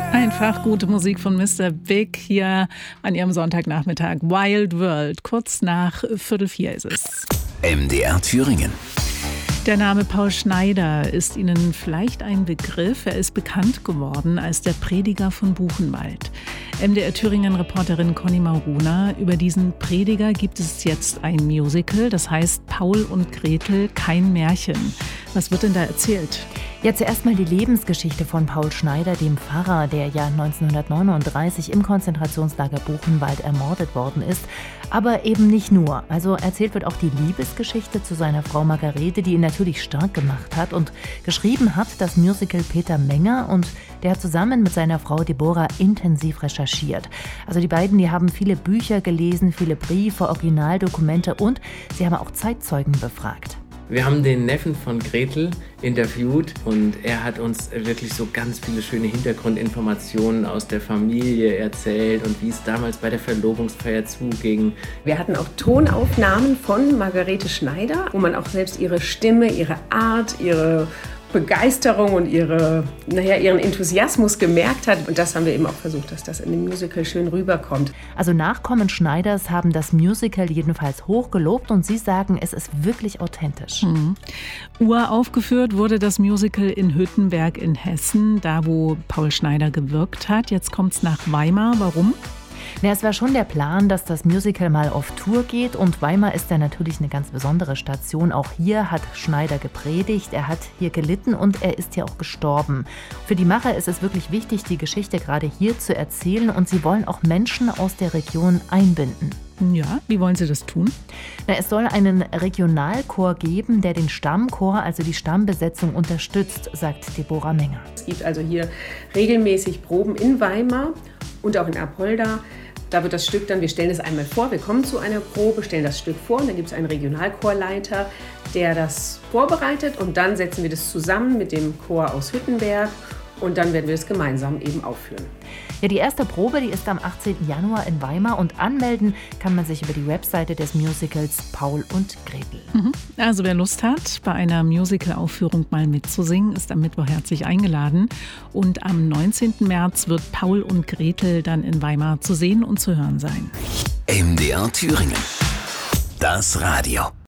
Einfach gute Musik von Mr. Big hier an Ihrem Sonntagnachmittag. Wild World, kurz nach 3:45 ist es. MDR Thüringen. Der Name Paul Schneider ist Ihnen vielleicht ein Begriff. Er ist bekannt geworden als der Prediger von Buchenwald. MDR Thüringen-Reporterin Conny Mauruna. Über diesen Prediger gibt es jetzt ein Musical, das heißt Paul und Gretel, kein Märchen. Was wird denn da erzählt? Ja, zuerst mal die Lebensgeschichte von Paul Schneider, dem Pfarrer, der ja 1939 im Konzentrationslager Buchenwald ermordet worden ist. Aber eben nicht nur. Also erzählt wird auch die Liebesgeschichte zu seiner Frau Margarete, die ihn natürlich stark gemacht hat. Und geschrieben hat das Musical Peter Menger, und der hat zusammen mit seiner Frau Deborah intensiv recherchiert. Also die beiden, die haben viele Bücher gelesen, viele Briefe, Originaldokumente, und sie haben auch Zeitzeugen befragt. Wir haben den Neffen von Gretel interviewt und er hat uns wirklich so ganz viele schöne Hintergrundinformationen aus der Familie erzählt und wie es damals bei der Verlobungsfeier zuging. Wir hatten auch Tonaufnahmen von Margarete Schneider, wo man auch selbst ihre Stimme, ihre Art, ihre Begeisterung und ihren Enthusiasmus gemerkt hat. Und das haben wir eben auch versucht, dass das in dem Musical schön rüberkommt. Also Nachkommen Schneiders haben das Musical jedenfalls hochgelobt, und sie sagen, es ist wirklich authentisch. Uraufgeführt wurde das Musical in Hüttenberg in Hessen, da wo Paul Schneider gewirkt hat. Jetzt kommt es nach Weimar. Warum? Ja, es war schon der Plan, dass das Musical mal auf Tour geht, und Weimar ist da natürlich eine ganz besondere Station. Auch hier hat Schneider gepredigt, er hat hier gelitten und er ist hier auch gestorben. Für die Macher ist es wirklich wichtig, die Geschichte gerade hier zu erzählen, und sie wollen auch Menschen aus der Region einbinden. Ja, wie wollen Sie das tun? Es soll einen Regionalchor geben, der den Stammchor, also die Stammbesetzung, unterstützt, sagt Deborah Menger. Es gibt also hier regelmäßig Proben in Weimar und auch in Apolda. Da wird das Stück dann, wir stellen es einmal vor, wir kommen zu einer Probe, stellen das Stück vor, und dann gibt es einen Regionalchorleiter, der das vorbereitet, und dann setzen wir das zusammen mit dem Chor aus Hüttenberg, und dann werden wir es gemeinsam eben aufführen. Ja, die erste Probe, die ist am 18. Januar in Weimar, und anmelden kann man sich über die Webseite des Musicals Paul und Gretel. Also wer Lust hat, bei einer Musical-Aufführung mal mitzusingen, ist am Mittwoch herzlich eingeladen. Und am 19. März wird Paul und Gretel dann in Weimar zu sehen und zu hören sein. MDR Thüringen. Das Radio.